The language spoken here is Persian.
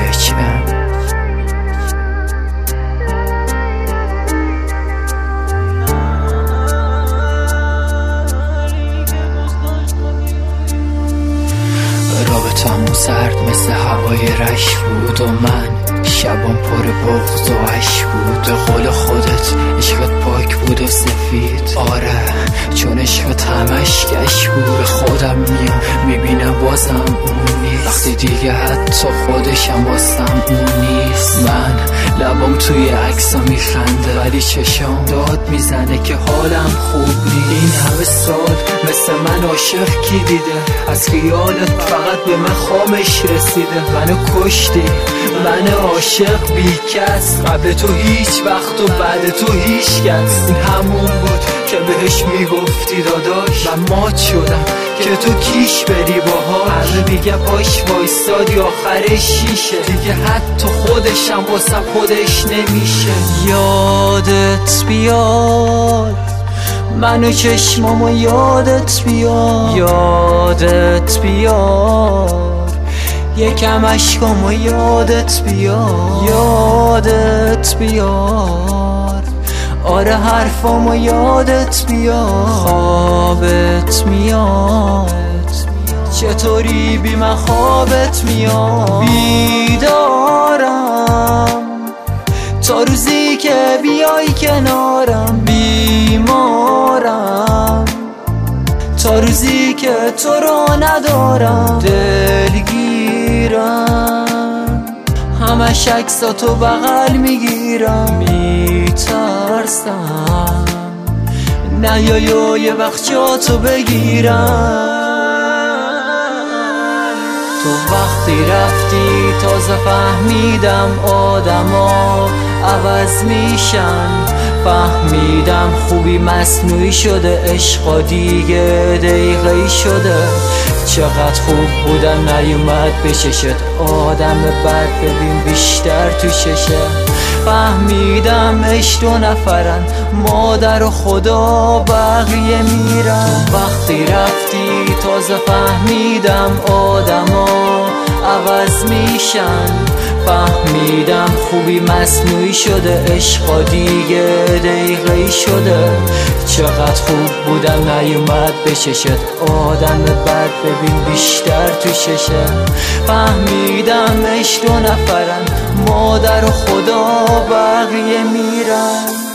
HM. رابطمون سرد مثل هوای رش بود و من شبام پر بغض و عشق بود. به قول خودت عشقت پاک بود و سفید، آره چون عشقت همش گش بود. به خودم میام میبینم بازم اون نیست، وقتی دیگه حتی خودشم واسم اون نیست. من لبام توی عکسا میخنده ولی چشام داد میزنه که حالم خوب نیست. این همه سال مثل من عاشق کی دیده؟ از خیالت فقط به من خامش رسیده. منو کشتی، من عاشق بی کس، قبل تو هیچ وقت و بعد تو هیچ کس. این همون بود که بهش میگفتی داداش، من مات شدم که تو کیش بری باهاش. همه میگه باش وایستادی آخر شیشه، دیگه حتی خودشم واسه خودش نمیشه. یادت بیاد منو چشمامو یادت بیاد، یادت بیاد یکم عشقامو یادت بیاد، یادت بیاد آره حرفامو یادت بیاد. خوابت میاد چطوری بی من خوابت میاد. بیدارم تا روزی که بیای کنارم، بیمارم تا روزی که تو رو ندارم. دلگیرم همش عکساتو بغل میگیرم، میترسم نیای یه وقت جاتو بگیرم. تو وقتی رفتی تازه فهمیدم آدما عوض میشن، فهمیدم خوبی مصنوعی شده، عشقا دیگه دقیقه‌ای شده. چقدر خوب بودن نیومد به چشت، آدم بد ببین بیشتر تو ششه. فهمیدم عشق دو نفرن، مادر و خدا بقیه میرن. وقتی رفتی تازه فهمیدم آدما عوض میشن، فهمیدم خوبی مصنوعی شده، عشقا دیگه دقیقه‌ای شده. چقدر خوب بودم نیومد به چشت، آدم بد ببین بیشتر تو ششه. فهمیدم عشق دو نفرن، مادر و خدا بقیه میرن.